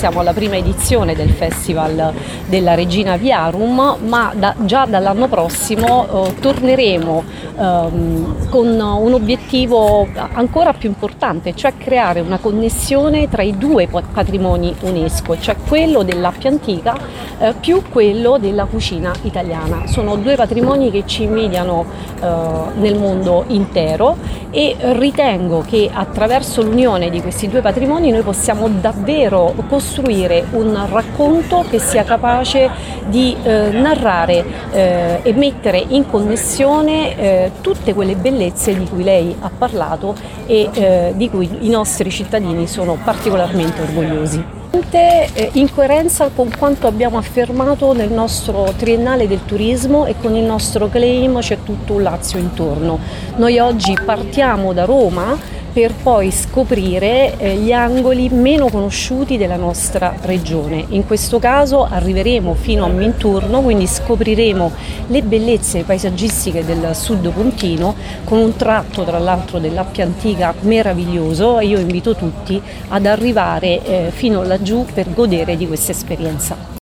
siamo alla prima edizione del Festival della Regina Viarum, ma già dall'anno prossimo torneremo con un obiettivo ancora più importante, cioè creare una connessione tra i due patrimoni UNESCO, cioè quello dell'Appia Antica più quello della cucina italiana. Sono due patrimoni che ci invidiano nel mondo intero e ritengo che attraverso l'unione di questi due patrimoni noi possiamo davvero costruire un racconto che sia capace di narrare e mettere in connessione tutte quelle bellezze di cui lei ha parlato e di cui i nostri cittadini sono particolarmente orgogliosi. In coerenza con quanto abbiamo affermato nel nostro triennale del turismo e con il nostro claim C'è tutto un Lazio intorno. Noi oggi partiamo da Roma per poi scoprire gli angoli meno conosciuti della nostra regione. In questo caso arriveremo fino a Minturno, quindi scopriremo le bellezze paesaggistiche del sud pontino con un tratto tra l'altro dell'Appia Antica meraviglioso e io invito tutti ad arrivare fino laggiù per godere di questa esperienza.